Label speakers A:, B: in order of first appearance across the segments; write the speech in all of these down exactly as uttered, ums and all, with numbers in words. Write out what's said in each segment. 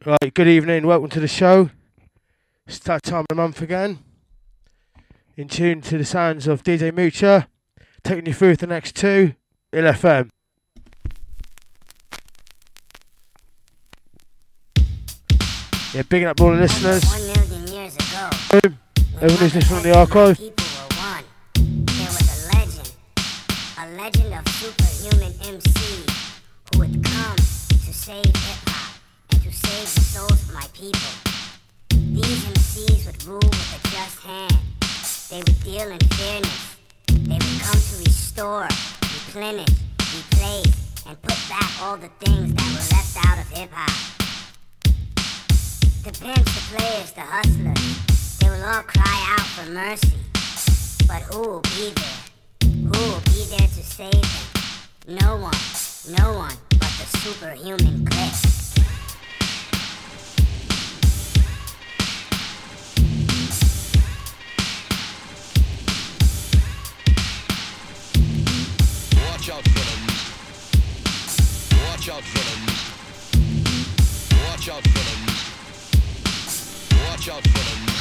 A: Right, good evening, welcome to the show. It's that time of the month again. In tune to the sounds of D J Mucha, taking you through the next two, L F M. Yeah, bigging up all the listeners.
B: One million years ago,
A: everyone who's listening on the archive.
B: People were one. There was a legend, a legend of superhuman M Cs who would come to save hip-hop and to save the souls of my people. These M Cs would rule with a just hand. They would deal in fairness. They would come to restore, replenish, replace, and put back all the things that were left out of hip-hop. The pimps, the players, the hustlers, they will all cry out for mercy. But who will be there? Who will be there to save them? No one, no one but the superhuman clique.
C: Watch out for them. Watch out for them. Watch out for them. Watch out for them.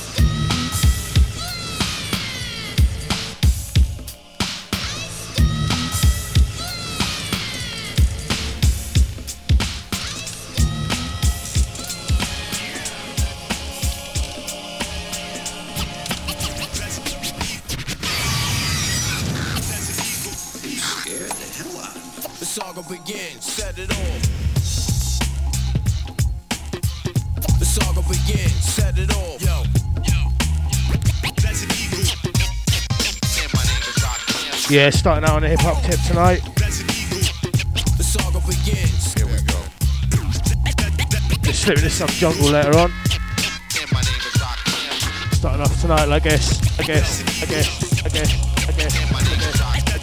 D: Scared the hell out of me.
C: The saga begins, set it off. The saga begins, set it off. Yo, yo, that's an eagle.
A: Yeah, starting out on a hip hop tip tonight.
C: The saga begins. Here we go.
A: Just slipping into some jungle later on. Starting off tonight, I guess, I guess, I guess, I guess, I guess, I guess.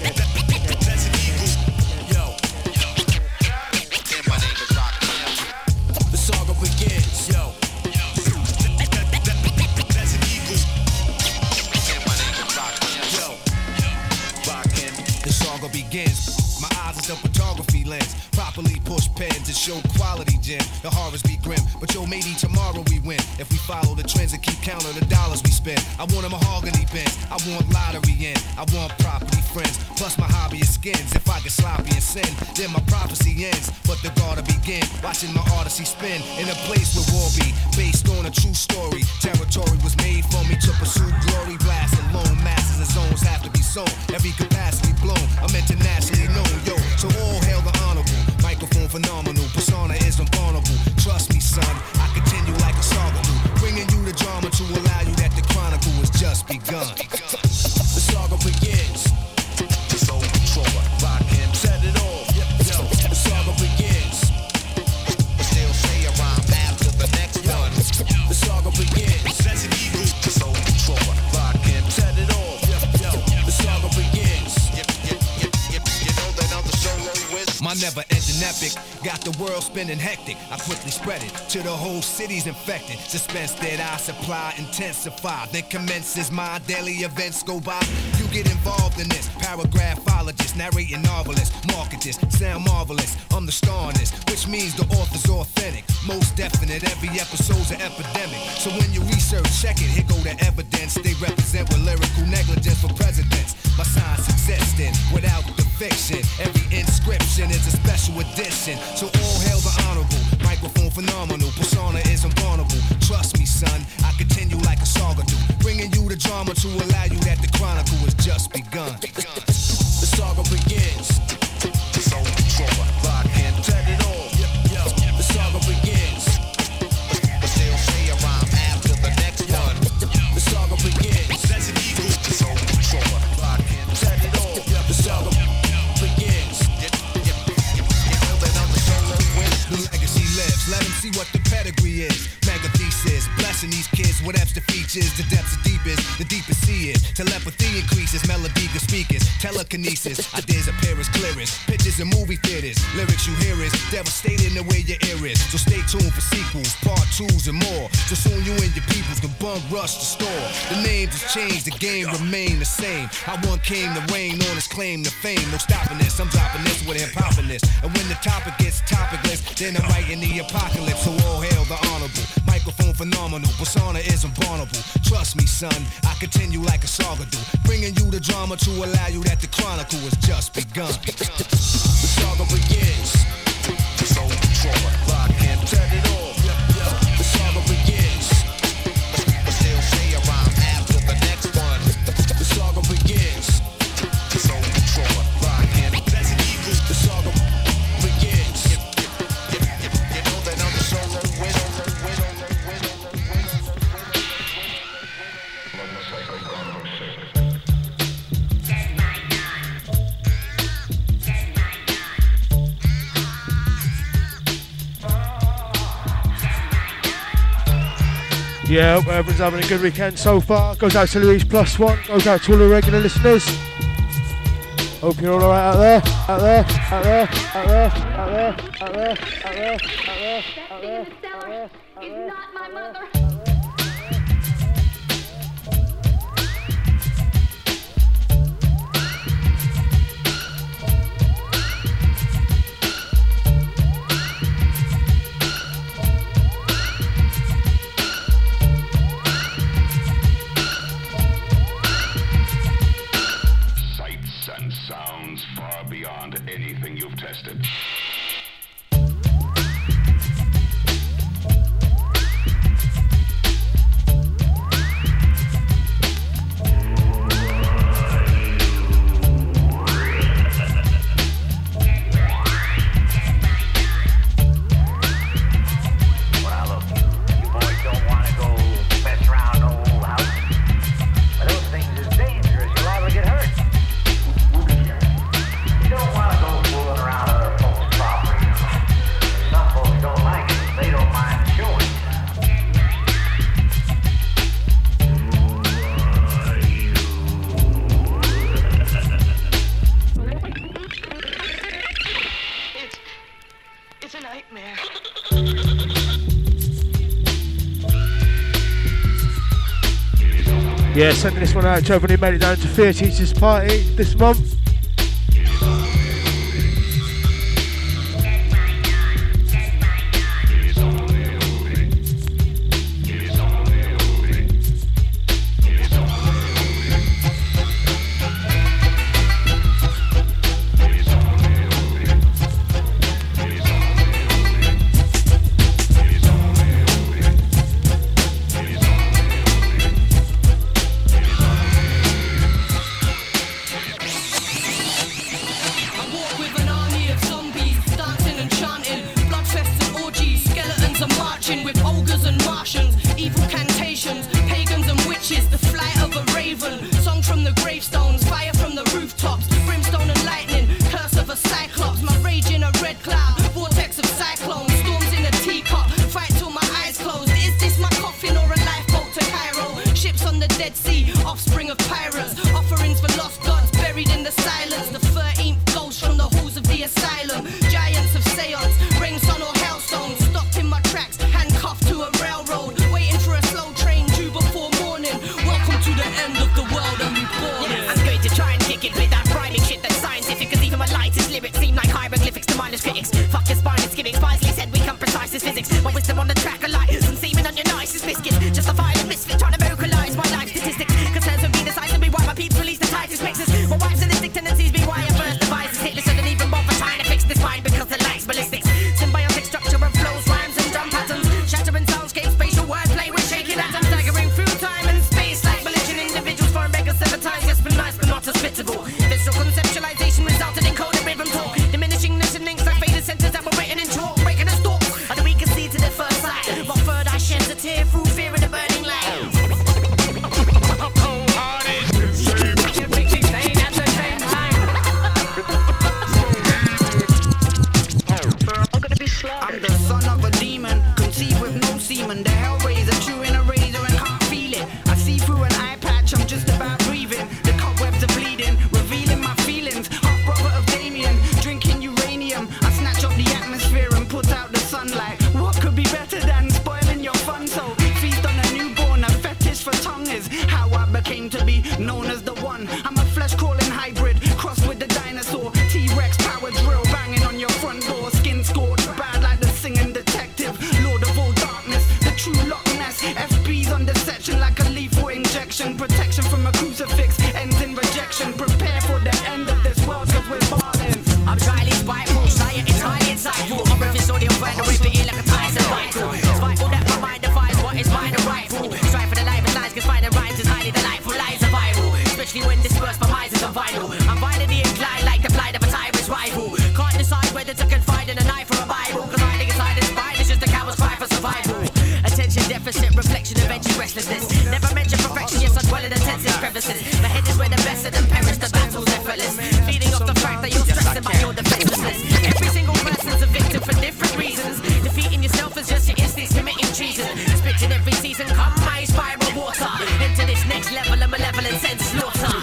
E: Begins. My eyes is a photography lens. Properly push pens to show quality gem. The horrors be grim, but yo, maybe tomorrow we win. If we follow the trends and keep counting the dollars we spend. I want a mahogany pens, I want lottery in. I want property friends, plus my hobby is skins. If I get sloppy and sin, then my prophecy ends. But the gotta begin, watching my odyssey spin. In a place where war be, based on a true story. Territory was made for me to pursue glory. Blast alone, masses and zones have to be sown. Every capacity blown, I'm internationally known, yo. So all hail the honorable, microphone phenomenal, persona is unvulnerable. Trust me, son, I continue like a saga do, bringing you the drama to allow you that the chronicle has just begun.
C: The saga begins. So controller, rock him, set it off. Yo, the saga begins. Still say a rhyme after the next one. The saga begins. That's an eagle. So controller, rock him, set it off. Yo, the saga begins. You know that I'm the solo with.
E: My never-ending epic got the world spinning hectic. I quickly spread it to the whole city's infected. Suspense that I supply intensify. Then commences my daily events go by. You get involved in this paragraphologist, narrating novelist, marketers, sound marvelous. I'm the star in this, which means the author's authentic. Most definite, every episode's an epidemic. So when you research, check it, here go the evidence. They represent with lyrical negligence for presidents. My science existing without the fiction. Every inscription is a special edition. So all hail the honorable, microphone phenomenal, persona is invulnerable. Trust me, son, I continue like a saga do, bringing you the drama to allow you that the chronicle has just begun.
C: The saga begins. So controller, rock him, set it off. Yo, the saga begins. Still say a rhyme after the next one. The saga begins. That's an eagle. So controller, rock him, set it off. The saga begins.
E: The legacy lives, let them see what the pedigree is. Mega thesis, blessing these kids with extra features. The depths are deepest, the deepest to see it. Telepathy increases, melody the speakers, telekinesis, ideas appear as clearest. Pictures in movie theaters, lyrics you hear is devastating the way your ear is. So stay tuned for sequels, part twos and more. So soon you and your peoples can bum rush the store. The names has changed, the game remain the same. How one came to reign on his claim to fame. No stopping this, I'm dropping this with hip hopping this. And when the topic gets topicless, then I'm writing the apocalypse. So all hail the honorable. Microphone phenomenal, persona is unburnable. Trust me, son, I continue like a saga do. Bringing you the drama to allow you that the chronicle has just begun.
C: The saga begins. So trauma, lock in, turn it off. The saga begins. I still say a rhyme after the next one. The saga begins. So trauma, lock in, Resident Evil. The saga begins. You know that I'm the solo winner, winner, winner, winner,
A: Yeah, hope everyone's having a good weekend so far. Goes out to Louise Plus One. Goes out to all the regular listeners. Hope you're all alright out there, out there, out there, out there, out there, out there, out there, out there, out there, out there.
F: Is not my mother.
G: Sights and sounds far beyond anything you've tested.
A: Yeah, sending this one out to everyone who made it down to Fear Teachers Party this month.
H: Just a violent misfit trying to vocalize my life statistics. Concerns with me the size of me
F: especially when dispersed by minds is vital. I'm violently inclined like the blight of a tyrant's rival. Can't decide whether to confide in a knife or a Bible, cause hiding inside is spine is just a coward's cry for survival. Attention deficit, reflection of edgy restlessness. Never mention perfection, yes I dwell in the tensest crevices. My head is where the best of them perish, the battle's effortless. Feeding off the fact that you're stressing by your defenselessness. Every single person's a victim for different reasons. Defeating yourself is just your instincts committing treason. Spitting every season, come my spiral water. Into this next level of malevolence and slaughter.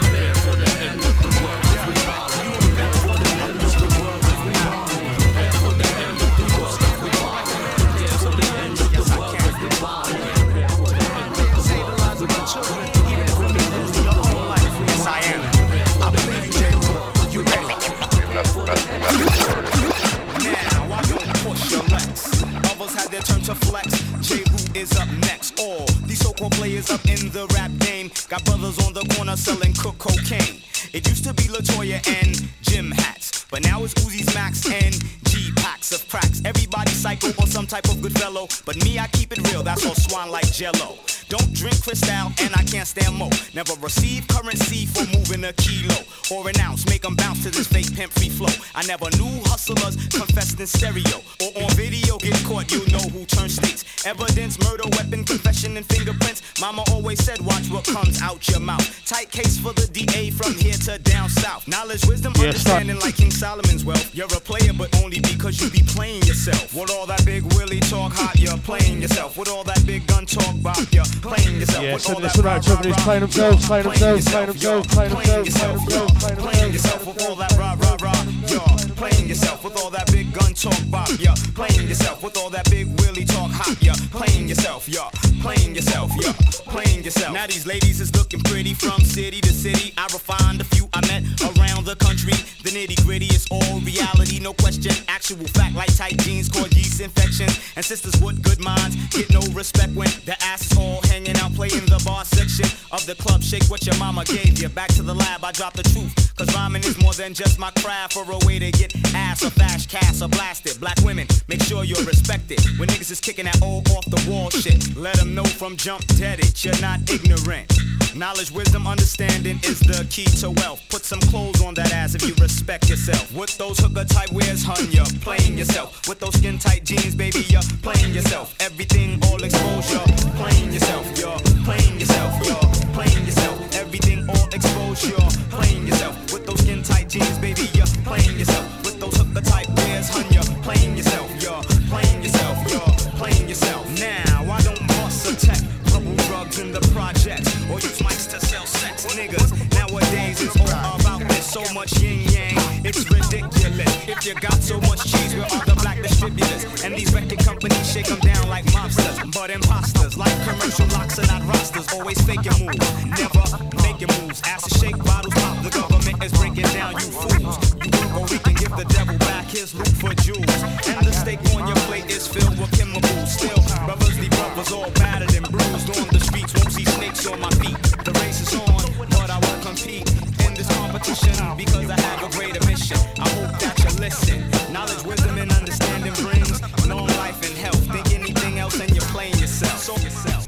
E: Turn to flex, J-Root is up next. All these so-called players up in the rap game got brothers on the corner selling cook cocaine. It used to be LaToya and Jim hats, but now it's Uzi's Max and G-packs of cracks. Everybody psycho or some type of good fellow, but me, I keep it real, that's all swan like Jello. Don't drink Cristal and I can't stand mo. Never receive currency for moving a kilo or an ounce. Make them bounce to this fake pimp free flow. I never knew hustlers confessed in stereo or on video. Get caught, you know who turns states. Evidence, murder, weapon, confession, and fingerprints. Mama always said, watch what comes out your mouth. Tight case for the D A from here to down south. Knowledge, wisdom, yes, understanding sir. Like King Solomon's wealth. You're a player, but only because you be playing yourself. With all that big willy talk hot, you're playing yourself. With all that big gun talk bop, you're playing yourself.
A: Yeah, send this one out to everybody who's playing themselves, playing themselves, playing themselves, playing themselves, playing themselves,
E: playing yourself with all that rah rah rah. You're playing yourself with all that big gun talk bop. You're playing yourself with all that big willy talk hot. You're playing yourself, you're playing yourself, you're playing yourself. Now these ladies is looking pretty from city to city. I refined a few I met around the country. The nitty gritty is all reality, no question. Actual fact like tight jeans cause yeast infections. And sisters with good minds get no respect when the ass is all hanging out. Playing the bar section of the club. Shake what your mama gave you. Back to the lab, I drop the truth. Cause rhyming is more than just my craft. For a way to get ass or flash, cast or blasted. Black women, make sure you're respected. When niggas is kicking that old off the wall shit, let them know from jump dead it. You're not ignorant. Knowledge, wisdom, understanding is the key to wealth. Put some clothes on that ass if you respect yourself. With those hooker type wears, hun, you're playing yourself. With those skin tight jeans, baby, you're playing yourself. Everything all exposed, you're playing yourself. You're playing yourself. You're playing yourself. Everything all exposed, you're playing yourself. With those skin tight jeans, baby, you're playing yourself. With those hooker type wears, hun, you're playing yourself. You're playing yourself. You're playing yourself. Now I don't bust a tech, couple drugs in the projects, or use mics to sell sex. Niggas nowadays it's all about this. So much yin yang, it's ridiculous. If you got so much cheese, where are the black distributors? And these record companies shake them down like mobsters, but imposters like commercial locks are not rosters. Always faking moves, never making moves. Ass to shake bottles pop, the government is breaking down you fools. You work or we can give the devil back his loot for jewels. And the steak on your plate is filled with chemicals. Still, brothers, the brothers all battered and bruised on the streets. Won't see snakes on my feet. The race is on, but I won't compete in this competition because I have a greater mission. I hope that you listen. Knowledge, wisdom, and understanding brings long life and health. Think anything else and you're playing yourself. So yourself.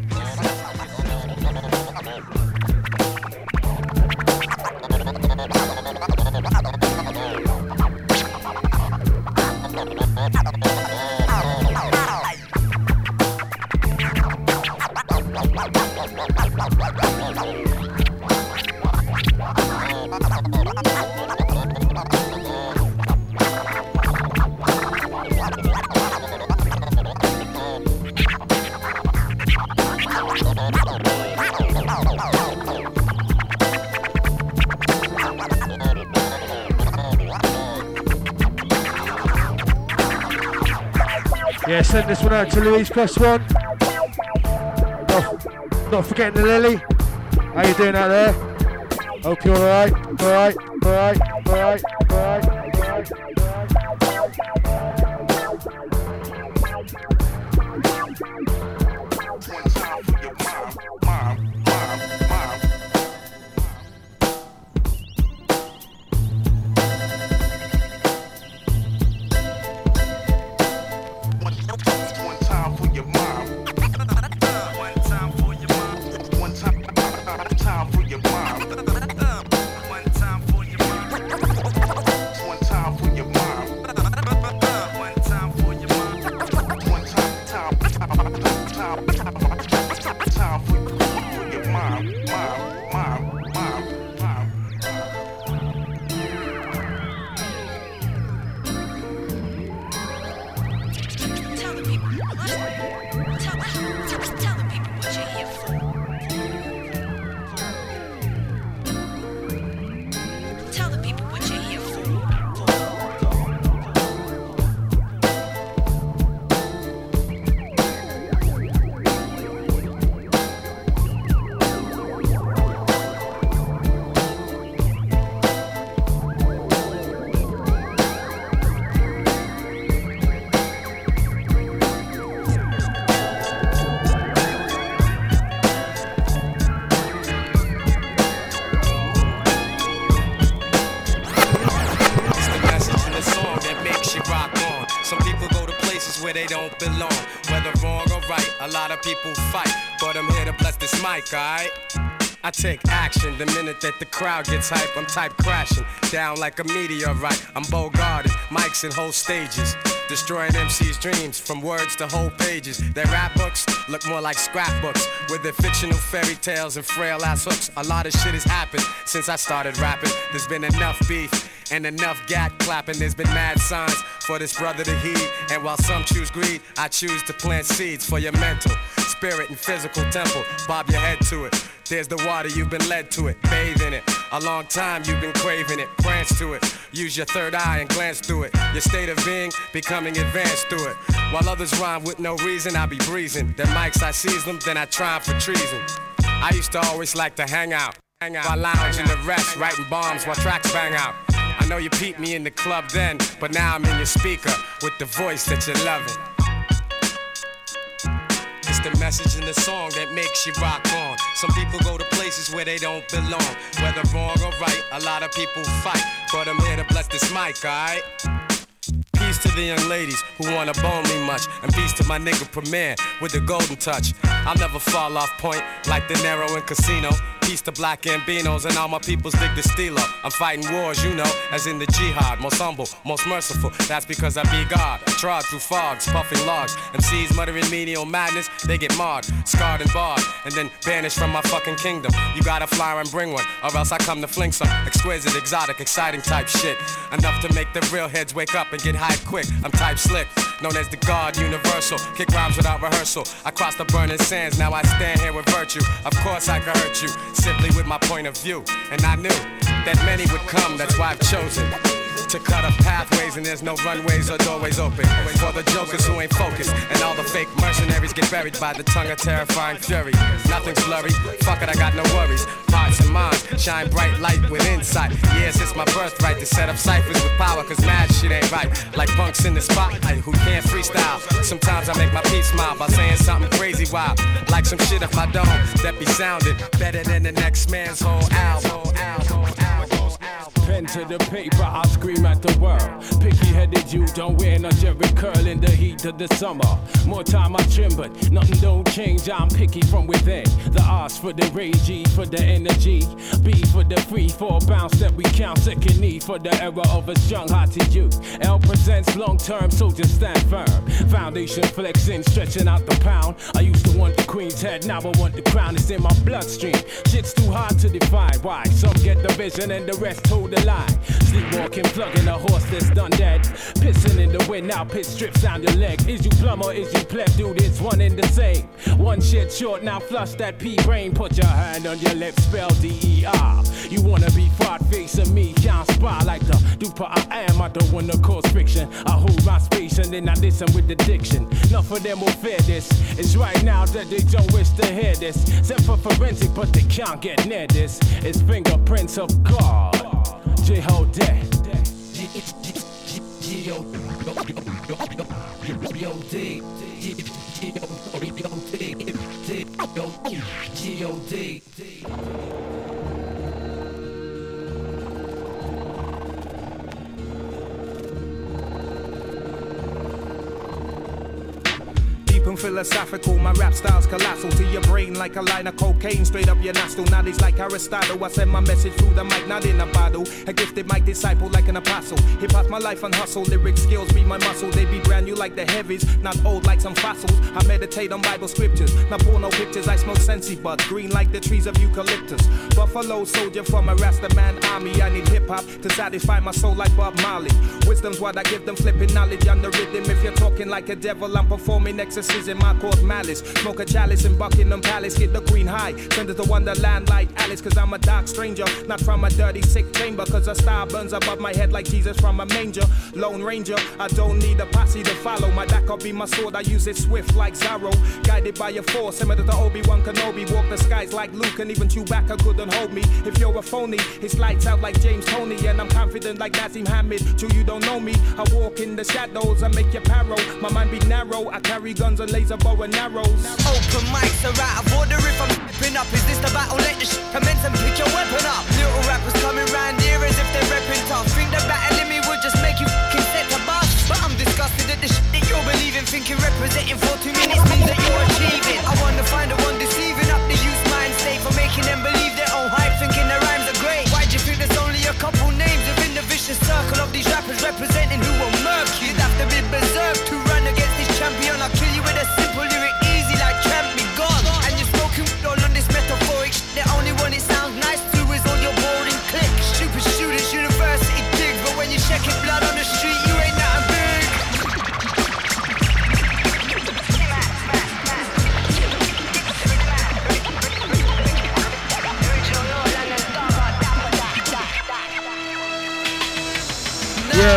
A: Yeah, send this one out to Louise plus one. Not, not forgetting the Lily. How you doing out there? Hope you're alright, alright, alright, alright, alright, alright,
E: don't belong. Whether wrong or right, a lot of people fight, but I'm here to bless this mic, alright? I take action the minute that the crowd gets hype. I'm type crashing down like a meteorite. I'm Bogarted, mics and whole stages, destroying M C's dreams from words to whole pages. Their rap books look more like scrapbooks with their fictional fairy tales and frail ass hooks. A lot of shit has happened since I started rapping. There's been enough beef and enough gat clapping. There's been mad signs for this brother to heed. And while some choose greed, I choose to plant seeds for your mental, spirit, and physical temple. Bob your head to it. There's the water, you've been led to it. Bathe in it. A long time you've been craving it. Prance to it. Use your third eye and glance through it. Your state of being becoming advanced through it. While others rhyme with no reason, I be breezing. Their mics, I seize them, then I try 'em for treason. I used to always like to hang out, hang out while lounging the rest, writing bombs while tracks bang out. I know you peeped me in the club then, but now I'm in your speaker with the voice that you're loving. It's the message in the song that makes you rock on. Some people go to places where they don't belong. Whether wrong or right, a lot of people fight, but I'm here to bless this mic, alright? Peace to the young ladies who wanna bone me much, and peace to my nigga Premier with the golden touch. I'll never fall off point like De Niro in Casino. Peace to black Gambinos and all my peoples dig the stilo. I'm fighting wars, you know, as in the jihad. Most humble, most merciful, that's because I be God. I trod through fogs, puffing logs. M Cs muttering menial madness, they get marred, scarred and barred, and then banished from my fucking kingdom. You gotta fly and bring one, or else I come to fling some exquisite, exotic, exciting type shit. Enough to make the real heads wake up and get hyped quick. I'm type slick, known as the God Universal. Kick rhymes without rehearsal. I crossed the burning sands, now I stand here with virtue. Of course I could hurt you, simply with my point of view. And I knew that many would come, that's why I've chosen to cut up pathways, and there's no runways or doorways open for the jokers who ain't focused, and all the fake mercenaries get buried by the tongue of terrifying fury. Nothing's blurry, fuck it, I got no worries. Hearts and minds shine bright light with insight. Yes, it's my birthright to set up ciphers with power, cause mad shit ain't right. Like punks in the spotlight who can't freestyle. Sometimes I make my peace smile by saying something crazy wild, like some shit off my dome that be sounding better than the next man's whole album.
H: Pen to the paper, I'll scream at the world. Picky-headed you don't win a jerry curl in the heat of the summer. More time I trim, but nothing don't change. I'm picky from within. The R's for the rage, E for the energy, B for the free fall bounce that we count. Second E for the era of a strong-hearted youth. L presents long-term, so just stand firm. Foundation flexing, stretching out the pound. I used to want the queen's head, now I want the crown. It's in my bloodstream. Shit's too hard to define. Why? Some get the vision and the rest hold the line. Sleepwalking, plugging a horse that's done dead. Pissing in the wind, now piss strips down your leg. Is you plumb or is you pleb? Dude, it's one in the same. One shit short, now flush that P-brain. Put your hand on your lips, spell D E R. You wanna be fraud facing me, can't spy like the duper I am. I don't wanna cause friction. I hold my space and then I listen with addiction. Enough of them will fear this. It's right now that they don't wish to hear this. Sent for forensic, but they can't get near this. It's fingerprints of God. J-Ho dead. G O D
I: And philosophical, my rap style's colossal to your brain like a line of cocaine straight up your nostril. Knowledge like Aristotle, I send my message through the mic, not in a bottle. A gifted mic disciple like an apostle. Hip hop my life and hustle, lyric skills be my muscle. They be brand new like the heavies, not old like some fossils. I meditate on Bible scriptures, not pull no pictures. I smoke sensi bud, green like the trees of eucalyptus. Buffalo soldier from a Rasta man army. I need hip hop to satisfy my soul like Bob Marley. Wisdom's what I give them, flipping knowledge on the rhythm. If you're talking like a devil, I'm performing exorcism. In my cause malice, smoke a chalice in Buckingham Palace, get the queen high, send it to Wonderland like Alice, cause I'm a dark stranger, not from a dirty sick chamber, cause a star burns above my head like Jesus from a manger. Lone Ranger, I don't need a posse to follow, my back will be my sword, I use it swift like Zorro, guided by a force, similar to Obi-Wan Kenobi, walk the skies like Luke, and even Chewbacca couldn't hold me. If you're a phony, it's lights out like James Toney, and I'm confident like Nazim Hamid. True, you don't know me, I walk in the shadows, I make you paro, my mind be narrow, I carry guns and laser bow and arrows.
F: Open mics are out of order if I'm flipping up. Is this the battle? Let the shit commence and pick your weapon up. Little rappers coming round here as if they're repping tough. Think the battling me would just make you f***ing set to bust. But I'm disgusted at the shit that you're believing, thinking represent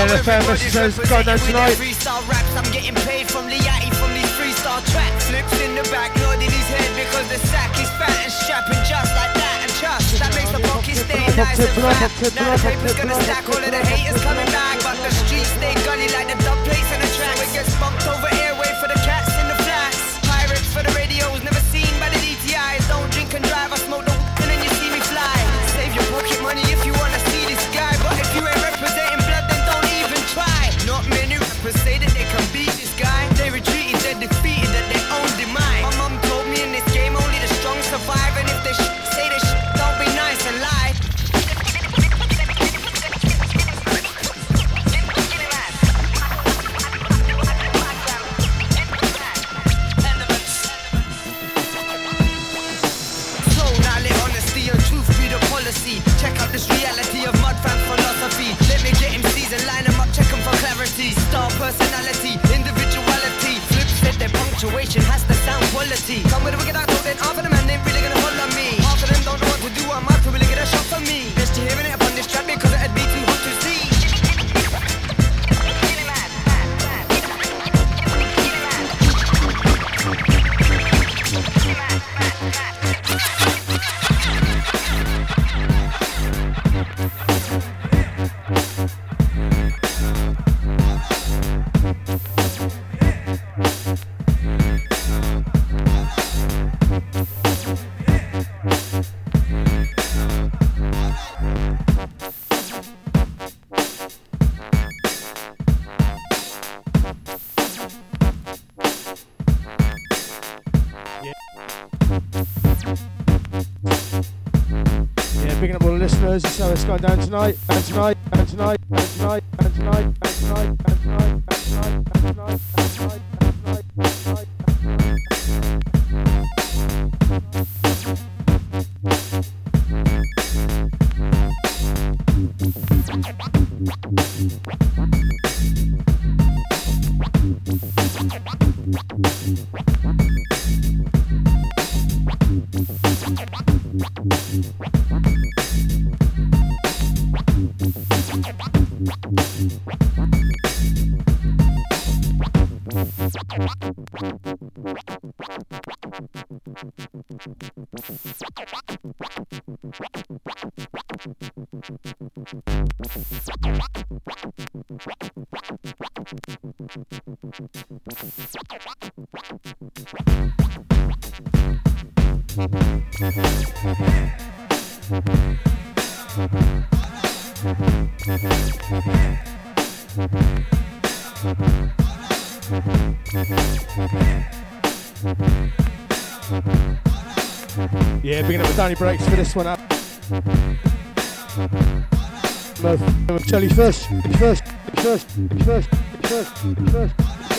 A: L F M says going down tonight.
F: Freestyle raps, I'm getting paid from Liati from these freestyle tracks. Flips in the back, nodding his head because the sack is fat and strapping just like that and trust. That makes the pocket stay nice and fat. Now the paper's gonna stack all of the haters coming back, but the streets stay gully like the dub plates in the track. It gets bumped over airway for the cats in the flats. Pirates for the radios, never seen by the D T Is. Don't drink and drive, I smoke the and then you see me fly. Save your pocket money if you wanna see this guy, but if you ain't representing blood, then don't even try. Not many rappers say that they can beat this guy. They retreated, they're defeated at their own demise. My mum told me in this game only the strong survive, and if they sh- say they sh- don't be nice and lie. So now let honesty and truth be the policy. Check out this reality of mud fan philosophy. Let me get M Cs and line them up, check them for clarity. Star personality, individuality. Flip said their punctuation has to sound quality. Come with a wicked outlook, then half of them and they really gonna follow me. Half of them don't know what to do, I might really get a shot for me. Best you hearing it upon this track because it'd be too hot to see.
A: This is how it's going down tonight, and tonight, and tonight, and tonight, and tonight, and tonight, and tonight, and tonight, and tonight, and tonight, and tonight, yeah, picking up the Danny Breaks for this one up. Jellyfish, jellyfish, jellyfish, jellyfish, jellyfish, jellyfish,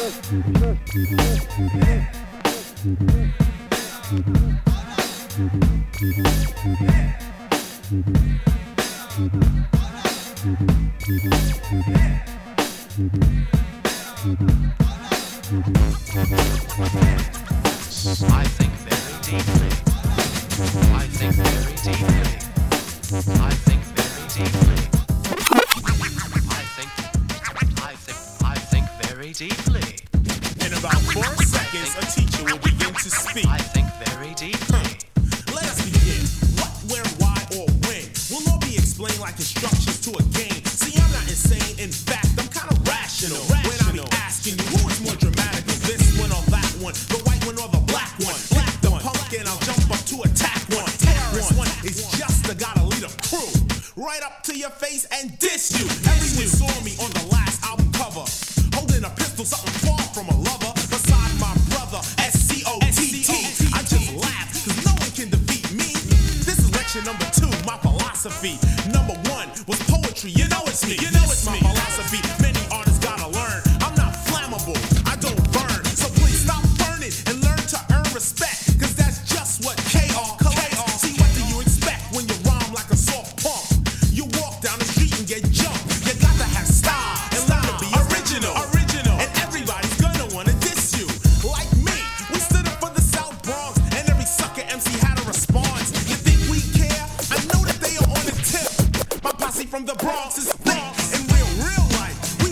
J: I think very deeply. I think very deeply. I think very deeply. I think, I think, I think very deeply.
K: In about four seconds, a teacher will begin to speak.
J: I think very deeply.
K: Let us begin. What, where, why, or when will all be explained like instructions to a game. See, I'm not insane. In fact, I'm kind of rational. rational. When I be asking you, who is more dramatic, this one or that one, the white one or the black one? Black the punk and I'll jump up to attack one. Terrorist one is just a gotta lead a crew. Right up to your face and diss you. Everyone saw me on the last album cover, holding a pistol, something far from a lover. Beside my brother, S C O T T. I just laugh, cause no one can defeat me. This is lecture number two, my philosophy. Number one was poetry, you know it's me. You know it's my philosophy. Many artists gotta learn. I'm not flammable, I don't burn. So please stop burning and learn to earn respect, cause that's just what K R collects. See, what do you expect when you rhyme like a soft punk? You walk down the street and get jumped. You got to have style and learn to be original. Original. And everybody's gonna wanna diss you. Like me, we stood up for the South Bronx, and every sucker M C had a response. You think we care? I know that they are on the tip. My posse from the Bronx is thick. In real, real life,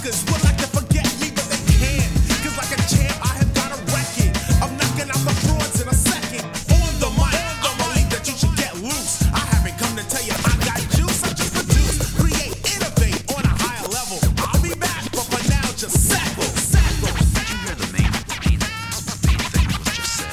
K: Suckers would like to forget me, but they can't. Cause like a champ, I have got a record of knocking out the frauds in a second. On the mic, I believe that you should get loose. I haven't come to tell you I got juice. I just produce, create, innovate on a higher level. I'll be back, but for now, just sackle, sackle.
J: Did you hear the main, main, main thing was just said?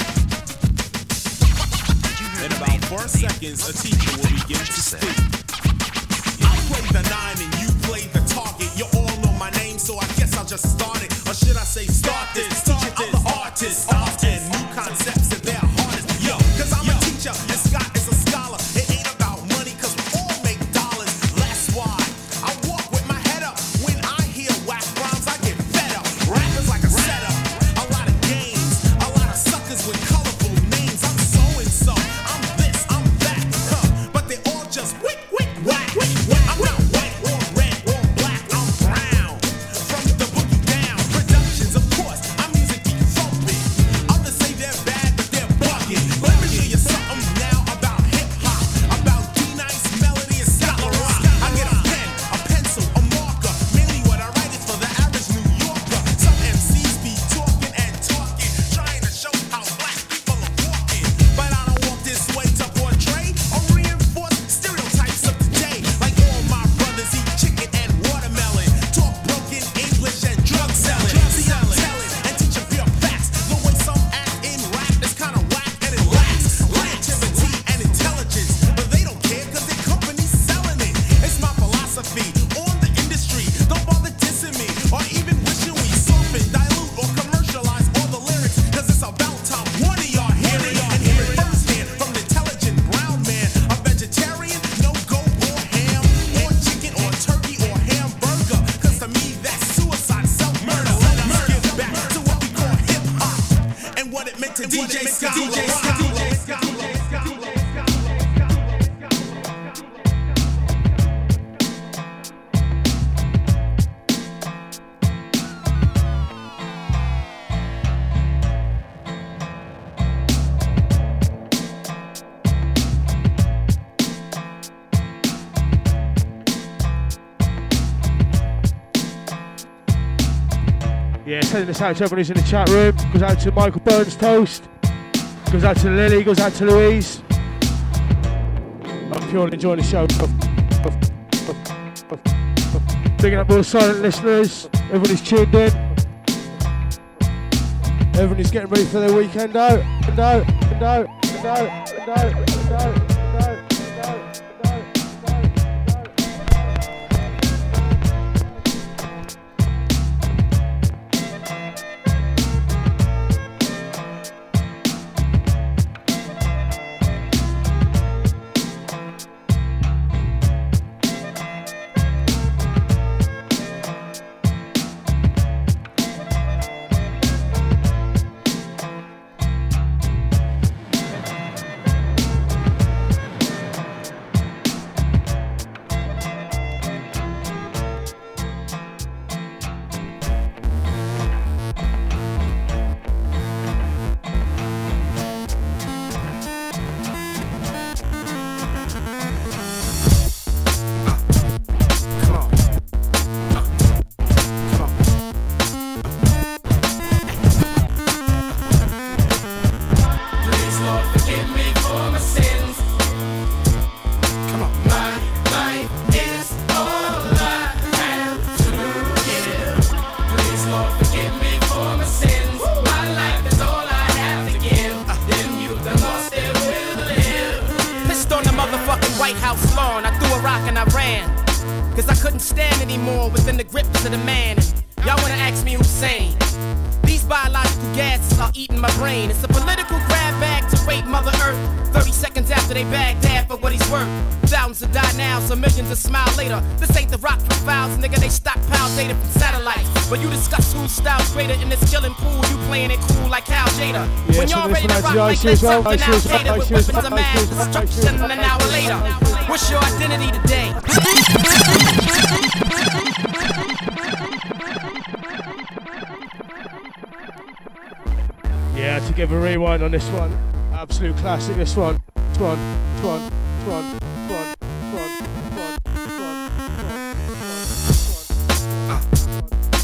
J: Did you hear
K: In
J: the
K: about
J: main,
K: four
J: main,
K: seconds, a teacher will begin to speak. I play the nine and you play the target. You all know my name, so I guess I'll just start it. Or should I say start this? Teaching other artists, stars and new concepts at their hardest. Yo, cause I'm a teacher and Scott is a scholar. It ain't about money, cause we all make dollars. That's why I walk with my head up. When I hear whack rhymes, I get fed up. Rap is like a setup, a lot of games, a lot of suckers with colorful names. I'm so and so, I'm this, I'm that, huh? But they all just wick, wick, whack, wick, whack. I'm not white or red or black, I'm brown. From the boogie down, productions, of course, our music be thumping. Others say they're bad, but they're bugging. Let me show you something now about hip hop, about D-Nice, Melody, and Scott LaRock. I get a pen, a pencil, a marker. Mainly what I write is for the average New Yorker. Some M Cs be talking and talking, trying to show how black people are walking. But I don't walk this way to portray or reinforce stereotypes of today. Like all my brothers eat chicken and watermelon, talk broken English and drug selling. See, I'm telling and teaching pure facts. The way some act in rap is kinda whack and it lacks creativity and intelligence. But they don't care cause their company's selling it. It's my philosophy on the industry. Don't bother dissing me or even wishing we soften, dilute, or commercialize all the lyrics. Cause it's about time one of y'all hear it and hear it firsthand from the intelligent brown man. A vegetarian, no go raw ham, or chicken or turkey or hamburger. Cause to me that's suicide, self-murder. Let us get back to what we call hip-hop and what it meant to D J Scott. D J Scott.
A: Yeah, sending this out to everyone who's in the chat room. Goes out to Michael Burns Toast. Goes out to Lily. Goes out to Louise. Hope you're all enjoying the show. Bigging up all the silent listeners. Everyone who's tuned in. Everyone who's getting ready for their weekend out. And out, and out, and out, and out, and out, and out.
F: Like well. something outdated with weapons of mass destruction an hour later. What's your identity today?
A: Yeah, to give a rewind on this one. Absolute classic, this one. This one, this one, this one, this one, this one, this one, this one, this one, this one, this one.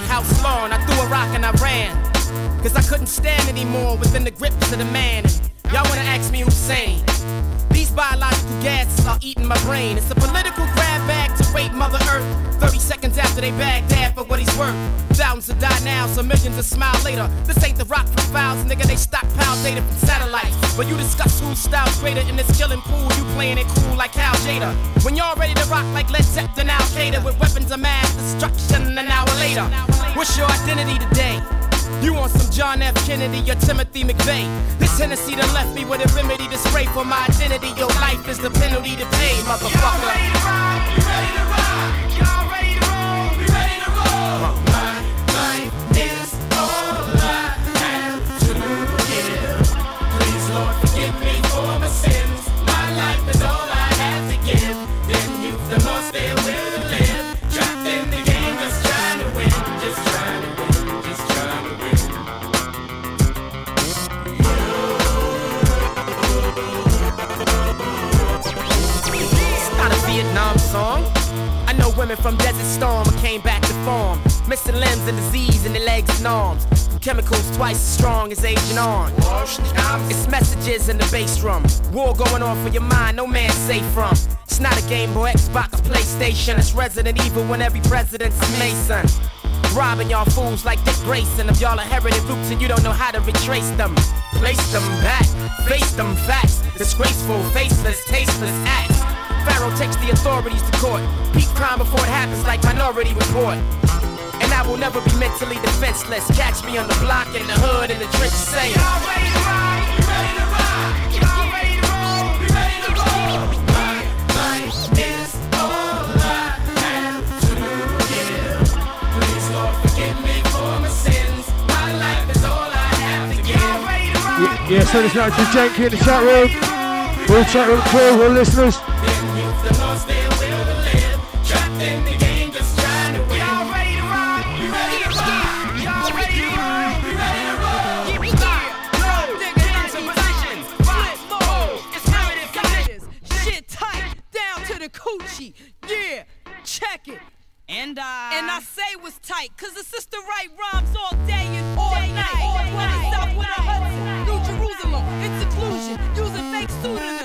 F: White House lawn, I threw a rock and I ran. Cause I couldn't stand anymore within the grips of the man. Y'all wanna ask me who's sane? These biological gases are eating my brain. It's a political grab bag to rape Mother Earth. thirty seconds after they Baghdad for what he's worth. Thousands will die now, so millions will smile later. This ain't the rock profiles, nigga, they stockpile data from satellites. But you discuss whose style's greater in this killing pool. You playing it cool like Al Jada. When y'all ready to rock like Led Zeppelin, Al Qaeda, with weapons of mass destruction an hour later. What's your identity today? You want some John F. Kennedy or Timothy McVeigh? This Hennessy done left me with a remedy to spray for my identity. Your life is the penalty to pay, motherfucker. Y'all ready to rock? You ready to rock? Y'all ready to roll? We ready to roll? My life is all I have to give. Please, Lord, forgive me for my sins. My life is all I have to give. Then you've the more still will live. Trapped in the game, just trying to win, just trying to win. Vietnam song. I know women from Desert Storm who came back to form, missing limbs and disease in their legs and arms. Chemicals twice as strong as Agent Orange. It's messages in the bass drum. War going on for your mind, no man safe from. It's not a Game Boy, Xbox, PlayStation. It's Resident Evil when every president's a Mason. Robbing y'all fools like Dick Grayson. If y'all inherited roots and you don't know how to retrace them, place them back, face them facts. Disgraceful, faceless, tasteless acts. Pharaoh takes the authorities to court. Peak crime before it happens like Minority Report. And I will never be mentally defenseless. Catch me on the block, in the hood, in the trench saying, y'all ready to ride? You ready to ride? Y'all ready to roll? We ready to roll? My life is all I have to give. Please, Lord, forgive me for my sins. My life is all I have to give. Y'all ready to ride?
A: Yeah, so there's now to Janky in the chat room. We'll chat room crew, we're listeners.
F: The more still will to live. Trapped in the game, just trying to win. Y'all ready to rock? We ready to rock? Y'all ready to rock? We ready to rock? Keep it locked. Roll, digga, into positions. Five, four, it's primitive guidance.
L: Shit tight, down to the coochie. Yeah, check it. And I And I say it was tight, cause the sister write rhymes all day and all day night. All night, South with a Hudson. New Jerusalem, it's seclusion. Using fake pseudonyms.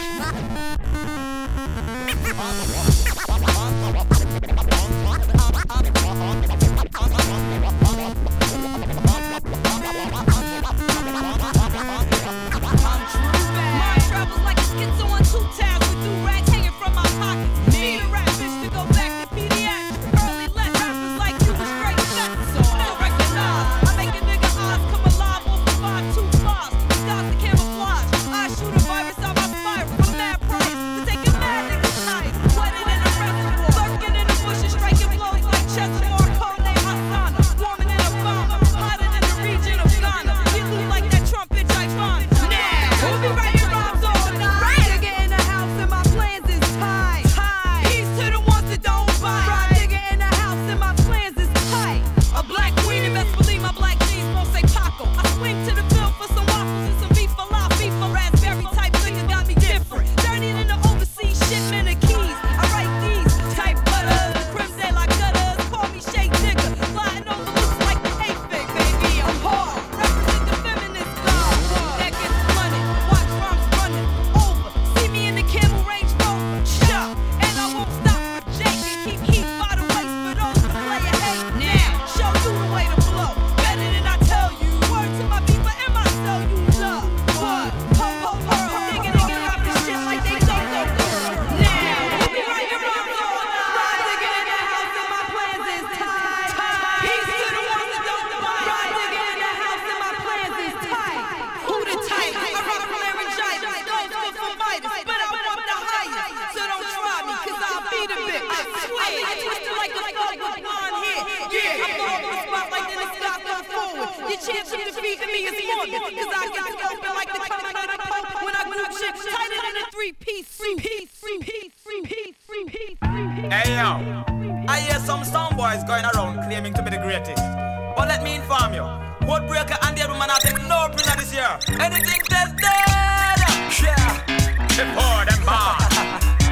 L: My travels like a schizo on two tabs with two rags hanging from my pocket. Need a rap bitch to go back to pediatrics. Early let rappers like you was straight nuts. So I recognize I make a nigga eyes come alive off the five two fives. Skies the camouflage. I shoot a virus out my spiral. I'm mad price to take a mad nigga's knife. Wedded in a reservoir. Lurking in the bushes, striking blows like Chester Marcone Hassan. Warming in a bomb. Hiding in the region of Ghana. You look like that Trump bitch I find. Now, who be writing rhymes all night? Nigga in the house and my plans is tight. Tight. Peace to the ones that don't bite. Right. Nigga in the house and my plans is tight. A black queen and best believe my black jeans won't say Paco. I swing to the bill for some waffles and some beef falafel. Beef for raspberry type niggas got me different. Dirty in the overseas shipment of keys. I write these type butters. Crims they like gutters. Call me Shay Digger. Flying over looks like the A-Fig. Baby, I'm hard. Represent the feminist god. That gets flooded. Watch rhymes running over. See me in the Camel Range Rover. Shut. And I won't stop for Jake and keep heat by the waist for those who play a hate. Now, show you the way to blow. Better than I tell you. Word to my people and my soul you love. What? Ho, ho, ho. Nigga, nigga, rapping shit like they don't go through. Now, you be writing rhymes all night. Nigga in the house and my plans is tight. Peace to the ones that don't bite. Right, nigga in the house and my plans is tight. Who the tight? I rock laryngitis. Those good for fighters, but I want the highest. So don't try me, cause I'll beat a bitch. I swear. I twist it like a fuck with blonde hair. Yeah, I'm going for the spotlight, then the sky goes forward. Your chance of defeating me is morbid, cause I get to open like the coming of the Pope. When I group shit tighter than a three-piece suit. Piece, three piece, three piece, three piece, three piece.
M: Hey yo, I hear some sound boys going around claiming to be the greatest. But let me inform you, Woodbreaker and the other man are taking no prisoner this year. Anything that's dead, yeah, before them bar.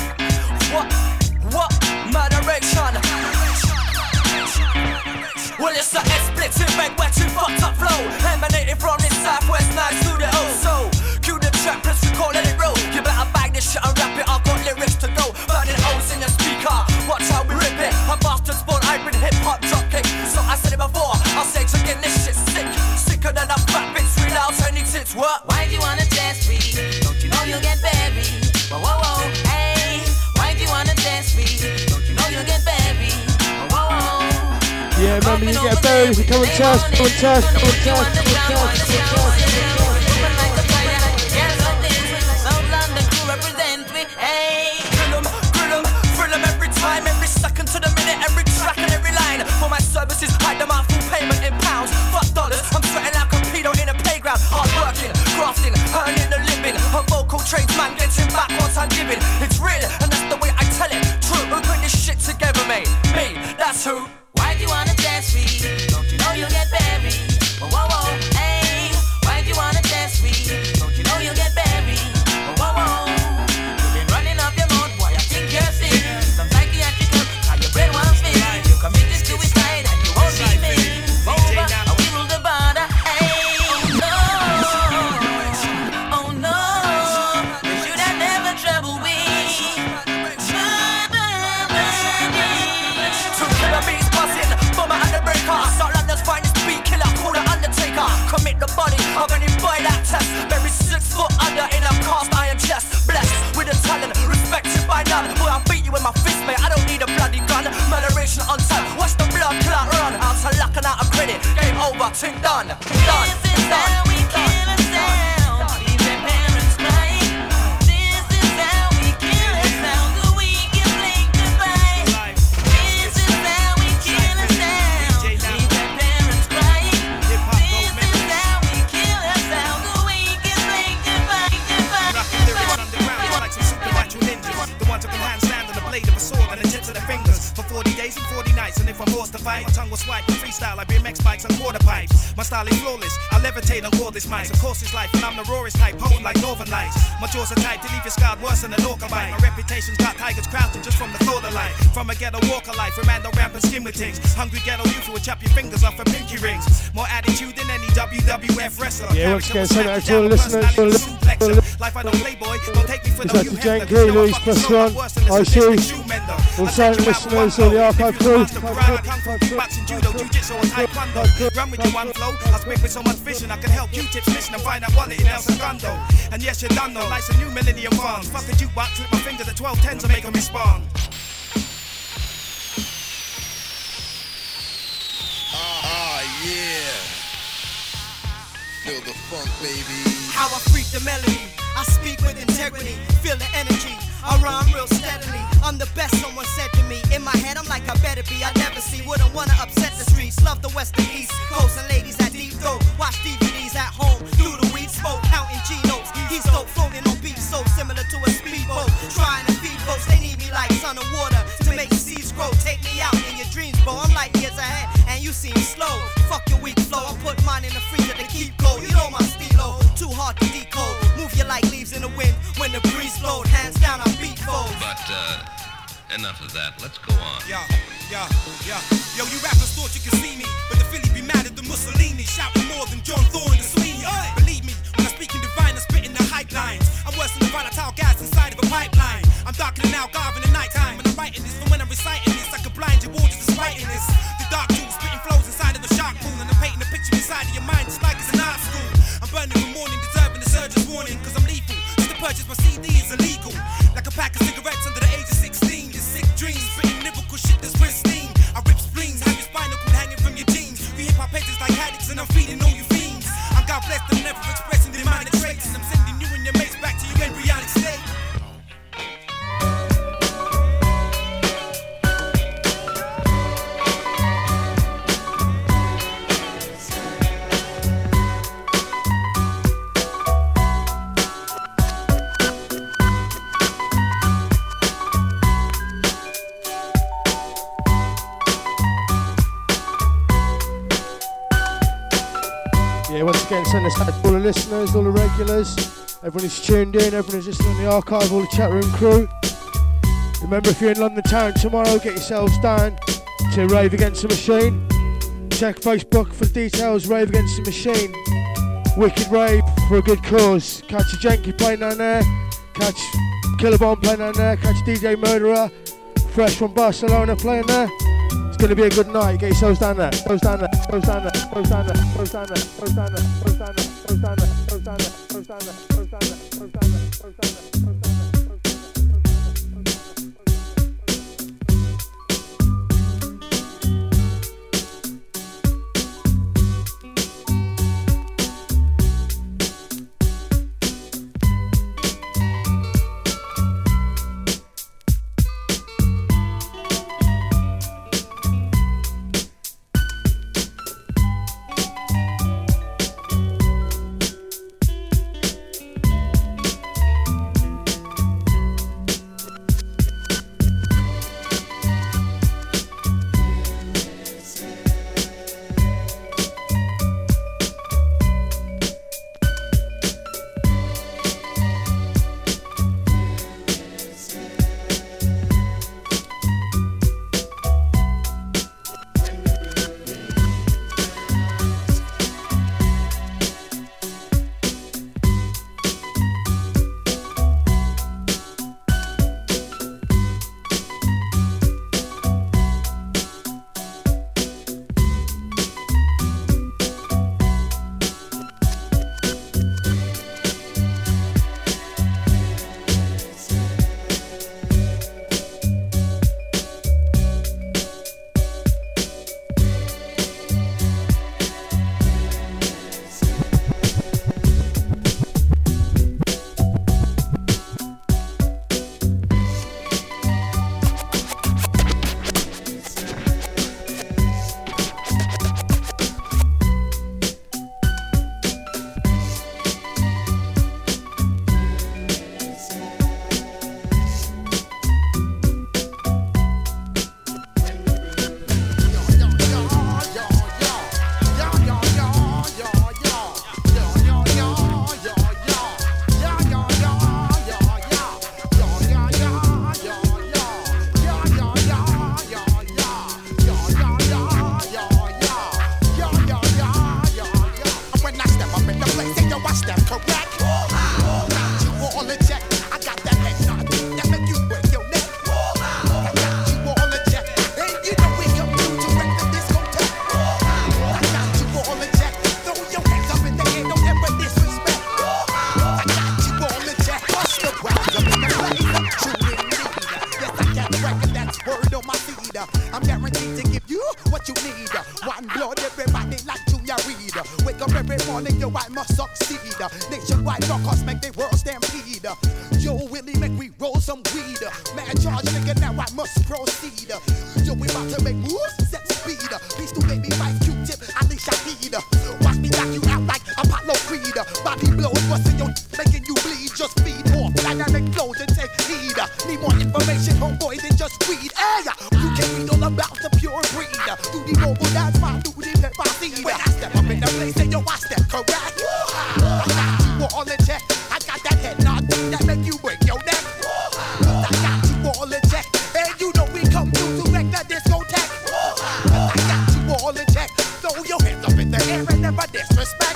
M: What, what, moderation? Well,
A: remember you get buried if you come and test, come and test, come and test, come and test, come and test.
F: Every time, every second to the minute, every track and every line. For my services, hide them out full payment in pounds. Fuck dollars, I'm sweating like a pedo in a playground. Hard working, grafting, earning a living. A vocal tradesman getting back what I'm giving. It's real, and that's the way I tell it. True, we put this shit together, mate. Me, that's who. Why do you wanna test me? Don't you know you'll get buried? Whoa, whoa, whoa, hey. Why do you wanna test me? Don't you know you'll get buried? Whoa, whoa, whoa. You've been running up your mouth, boy, I think you're sick. Some psychiatric, how your brain wants me. You commit this suicide and you won't see me. Over, I will rule the border, hey. Oh no, oh no. You should have never troubled me. Commit the body of any boy that test. Maybe six foot under in a cast iron chest. Blessed with a talent, respected by none. Boy, I'll beat you with my fist, mate. I don't need a bloody gun. Murderation on time. Watch the blood clot run. Out to luck and out of credit. Game over, ting done. Done. This is how we kill a sound. Leave their parents crying. This is how we kill a sound. The weak and blink goodbye. This is how we kill a sound. Leave their parents crying.
I: For forty days and forty nights, and if I'm forced to fight, my tongue will swipe and freestyle like B M X bikes and quarter pipes. My style is flawless, I levitate on cordless mics. Of course it's life, and I'm the rawest type, potent like Northern Lights. My jaws are tight to leave you scarred worse than an orca bite. My reputation's got tigers crouching just from the thought of life. From a ghetto walker life, Romando ramp and skin with things. Hungry ghetto youth who will chop your fingers off for pinky rings. More attitude than any W W F wrestler.
A: Yeah, once again, send out to all the listeners.
I: Life I don't play, boy. Don't take me for no you
A: Jen Key, Louise Plus One, I C, all silent listeners, all the archive crew.
I: Boxing, judo, jiu-jitsu, or taekwondo. Run with you one flow. I speak with so much vision, I can help you tips listen and find out what it in El Segundo. And yes, you done know, life's a new millennium farm. Fuck a jukebox, slip my fingers at twelve ten to make them respond.
C: Ah, yeah. Feel the funk, baby.
F: How I freak the melody, I speak with integrity, feel the energy, I rhyme real steadily. I'm the best, someone said to me. In my head, I'm like I better be. I never see, wouldn't wanna upset the streets. Love the west and east coast and ladies at deep throat. Watch D V Ds at home, do the weed smoke, counting G notes. He's dope, floating on beats so similar to a speedboat. Trying to feed folks, they need me like sun and water to make the seeds grow. Take me out in your dreams, bro. I'm like years ahead, and you seem slow. Fuck your weak flow, I put mine in the freezer to keep cold. You know my stilo, too hard to decode. Move you like leaves in the wind when the breeze blowed. Hands down, I beat foes.
J: But uh, enough of that. Let's go on.
I: Yeah, yeah, yeah. Yo, you rappers thought you could see me, but the Philly be mad at the Mussolini, shouting more than John Thorne and Sweeney. Believe me, when I speak in divine, I'm spitting the hype lines. I'm worse than the volatile gas inside of a pipeline. I'm darker than Algarve in the nighttime. When I'm writing this, from when I'm reciting this, I could blind your waters to spiting this. The dark jewels spitting flows inside of a shark pool, and I'm painting a picture inside of your mind just like it's an art school. I'm burning from morning, deserving the surgeon's warning, cause I'm lethal. Just to purchase my C D is illegal. Like a pack of cigarettes under the age of sixteen. Your sick dreams, spitting lyrical shit that's pristine. I rip spleens, have your spinal cord hanging from your jeans. You hip hop edges like addicts, and I'm feeding all you fiends. I'm God blessed, I'm never expressing demonic traits, and I'm sending you and your mates back to your embryonic state.
A: Yeah, once again, send us out to all the listeners, all the regulars, everyone who's tuned in, everyone who's listening on the archive, all the chat room crew. Remember, if you're in London town tomorrow, get yourselves down to Rave Against the Machine. Check Facebook for details, Rave Against the Machine. Wicked rave for a good cause. Catch a Janky playing down there, catch Killer Bomb playing down there, catch D J Murderer, fresh from Barcelona playing there. It's going to be a good night. Get yourselves down there. Goes down there. Goes down there. Goes down there. Goes down there. Goes down there. Goes down there. Goes down there. Goes down there. Goes down there. Goes down there. Goes down there. Goes down there. Goes down there.
N: proceed. I'm guaranteed to give you what you need. One blood, everybody like Junior Reed. Wake up every morning, yo, I must succeed. Nationwide rockers make the world stampede. Yo, Willie, make we roll some weed. Man, charge nigga, now I must proceed. Yo, we about to make moves, set speed. Peace to baby, Mike, Q-tip, Ali Shahid. Watch me knock you out like Apollo Creed. Body blows, busting your making you bleed. Just feed off dynamic flows and take heed. Need more information, homeboy, than just weed. Hey, you can read all about the pure breed. Do the mobile dance, my duty, let my seed. When I step up in the place, then yo, I step correct. I got you all in check. I got that head nod that make you break your neck. I got you all in check. And you know we come through to wreck the discotheque. I got you all in check. Throw your hands up in the air and never disrespect.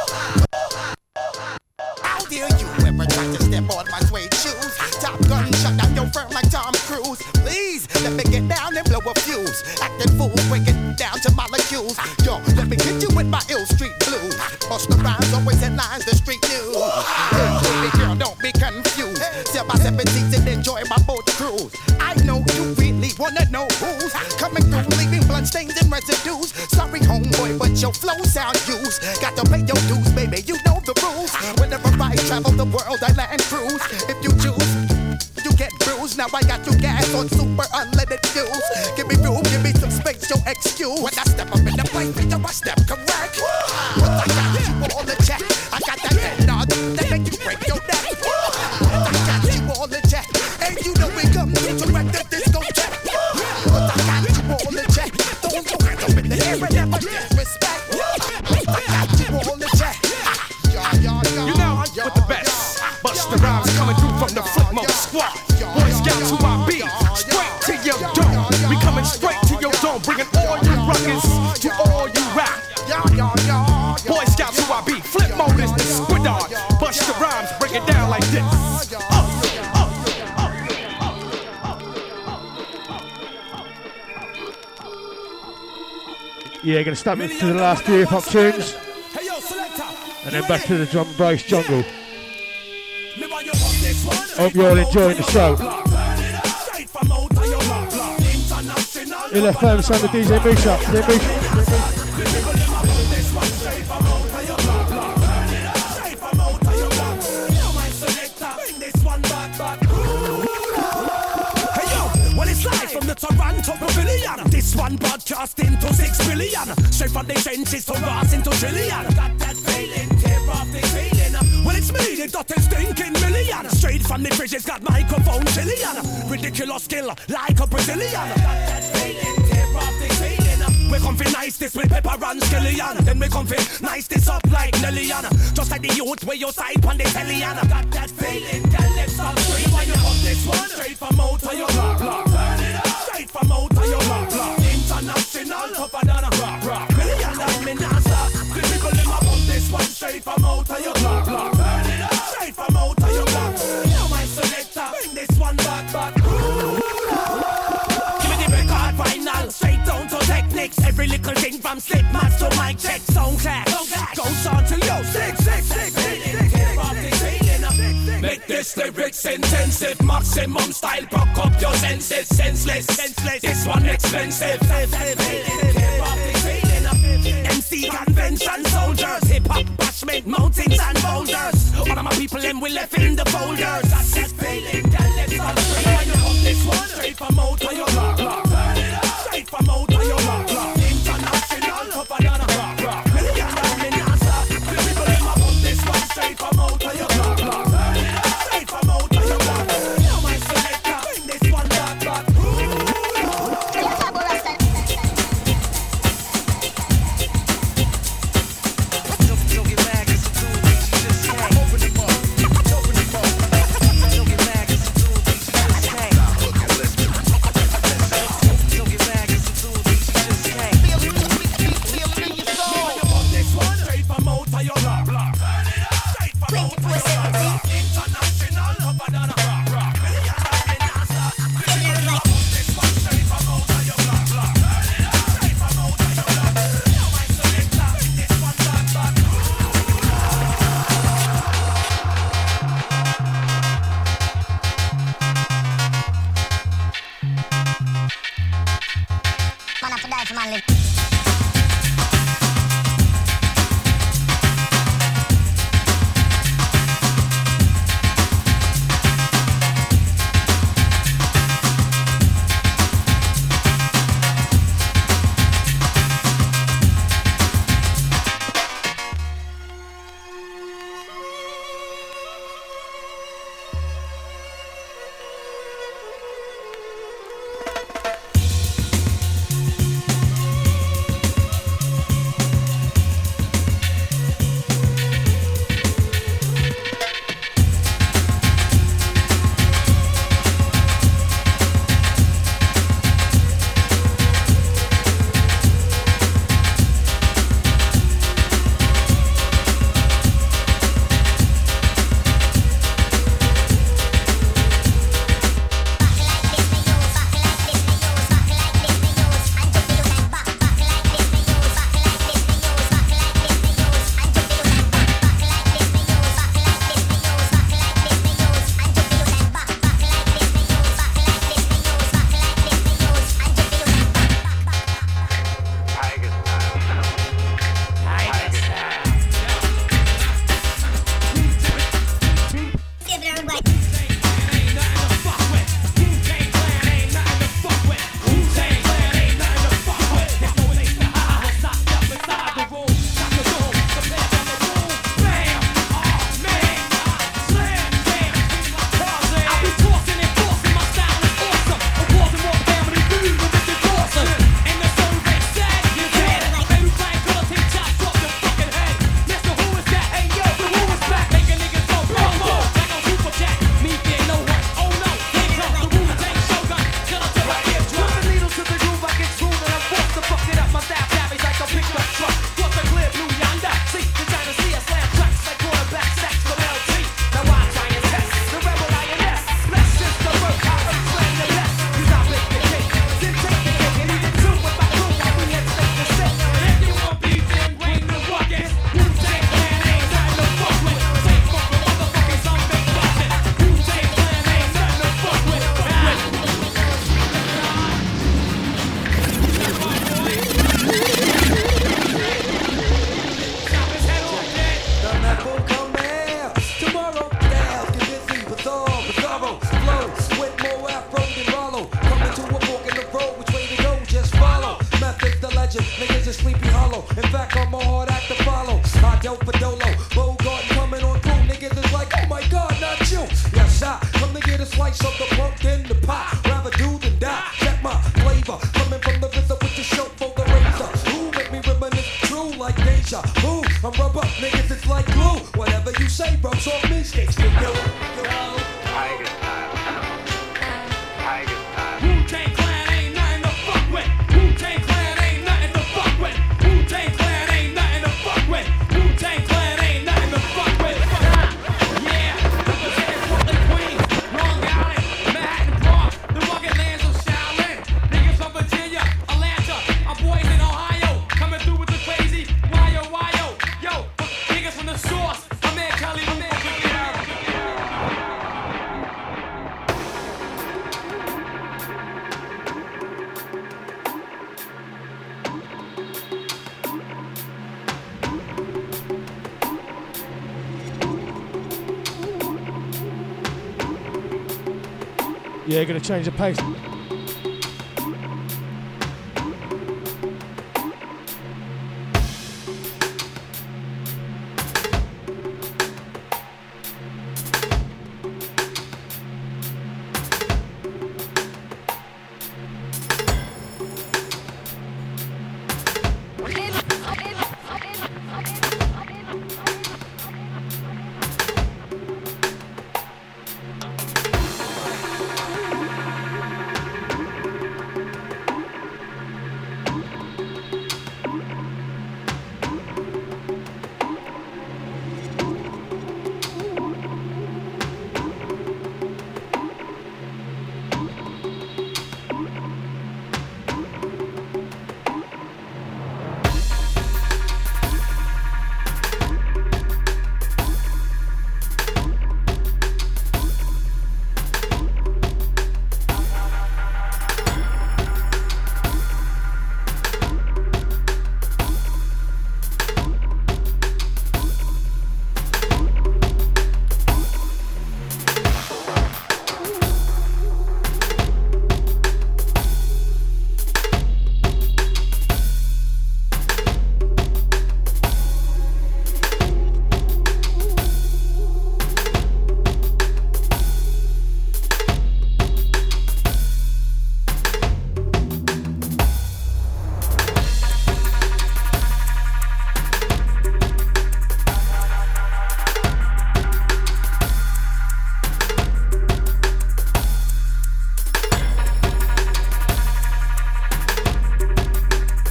N: How dare you ever try to step on my suede shoes? Top Gun shut down your firm like Tom Cruise. Please, let me get down and blow a fuse. Acting fool, breaking down to molecules. Yo, let me hit you with my ill street blues. Bust the rhymes, always headlines, the street news. Hey, baby girl, don't be confused. Sell my seventies and enjoy my boat cruise. I know you really wanna know who's coming through, leaving bloodstains and residues. Sorry, homeboy, but your flow sound used. Got to pay your dues, baby, you know the rules. Whenever I travel the world, I land cruise. If you choose, you get bruised. Now I got you gas on super unleaded fuels. Give me room, give me some space, your excuse. When I step up in the place, yo, I step correct. But I got you all the check. I got that head nod that make you break your neck. I got you all the check. And you know we come through to wreck the discotheque. But I got you all the check. Throw your hands up in the air and never disrespect. I got you all the check.
I: You know, with the best. Bust the rhymes coming through from the flip mode squad. Boy Scouts who I be, straight to your dome. We coming straight to your dome, bringing all you ruckus to all you rap. Boy Scouts who I be, flip mode is the squidard. Bust the rhymes, break it down like this. Uh, uh,
A: Yeah, gonna start me to the last few hip hop tunes. And then back to the drum and bass jungle. Hope you're all enjoying the show. L F M, Sunday D J Misha. D J Misha.
O: From the Toronto Pavilion, this one broadcasting to six billion. Straight from the trenches to Ross into trillion. Got that feeling, tear off the feeling. Well, it's me, the dotted stinking million. Straight from the bridges, got microphone trillion. Ridiculous skill, like a Brazilian. Got that feeling, tear off the feeling. We come fi nice this with pepper and skillion. Then we come fi nice this up like Nellian. Just like the youth where you side on the tellion. Got that feeling, tell them stop scream when you on this one. Straight from out of your block, block. Turn it up. Straight from out of your block, block. International, tougher than a rock, rock. Million that me not stop. The people in my boat this one. Straight from out of your block, block. Turn it up. Straight from out of your block. Now my selector, bring this one back, back. Give me the record vinyl. Straight down to techniques. Every little thing from slip mats to mic check. Sound clash, goes on to you. Six, six, six, six, six, six. Make this lyrics intensive, maximum style, buck up your senses, senseless, senseless. This one expensive. M C convention soldiers, hip hop bashment, mountains and boulders. All of my people them we left in the folders. That's that feeling, that let's all free. When you on this one, straight from out of your block, block. Turn it up, straight from out of your block, block. International, tougher than a rock, rock. Million down in NASA. The people in my boat this one, straight from out of your block, block.
B: Man have to die for man live.
A: Yeah, gonna change the pace.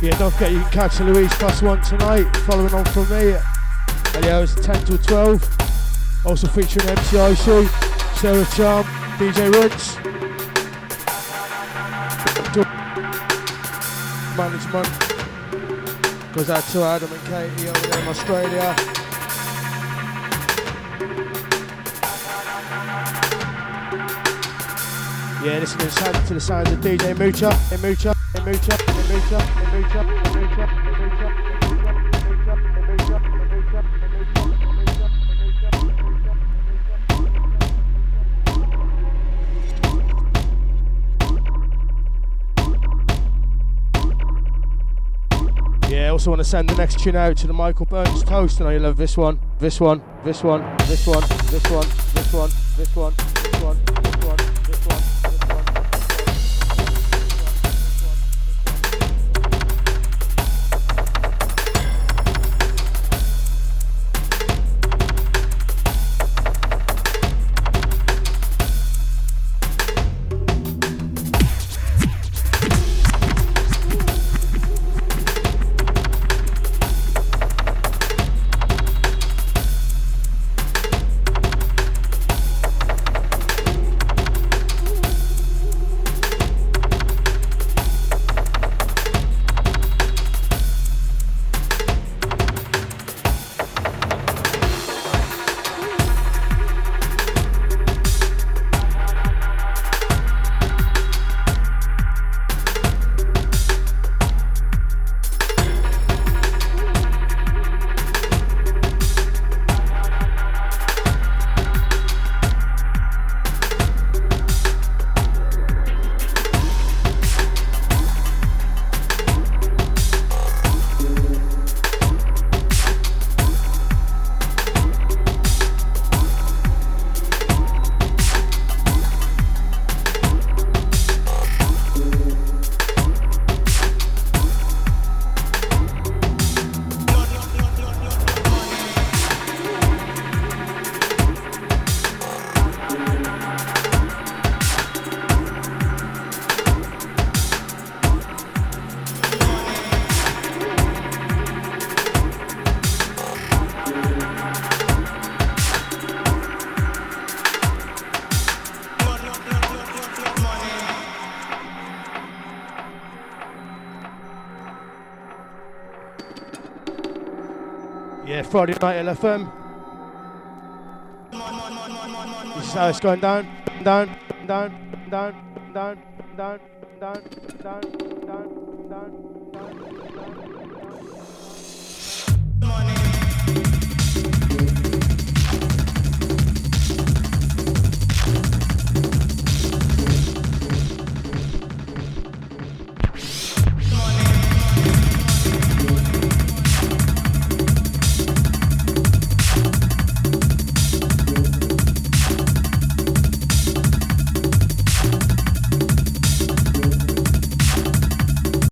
A: Yeah, don't forget you can catch the Louise Plus One tonight, following on from me at the hours ten till twelve. Also featuring M C I C, Sarah Charm, D J Rinse. Management goes out to Adam and Katie over there in Australia. Yeah, listening to the sounds of D J Mucha, Mucha, Mucha, Mucha, Mucha, Mucha, Mucha. Yeah, I also want to send the next tune out to the Michael Burns Toast, and I love this one, this one, this one, this one, this one, this one, this one, this one, this one, this one. Friday night L F M. This is how it's going down, down, down, down, down, down, down, down, down, down, down, down.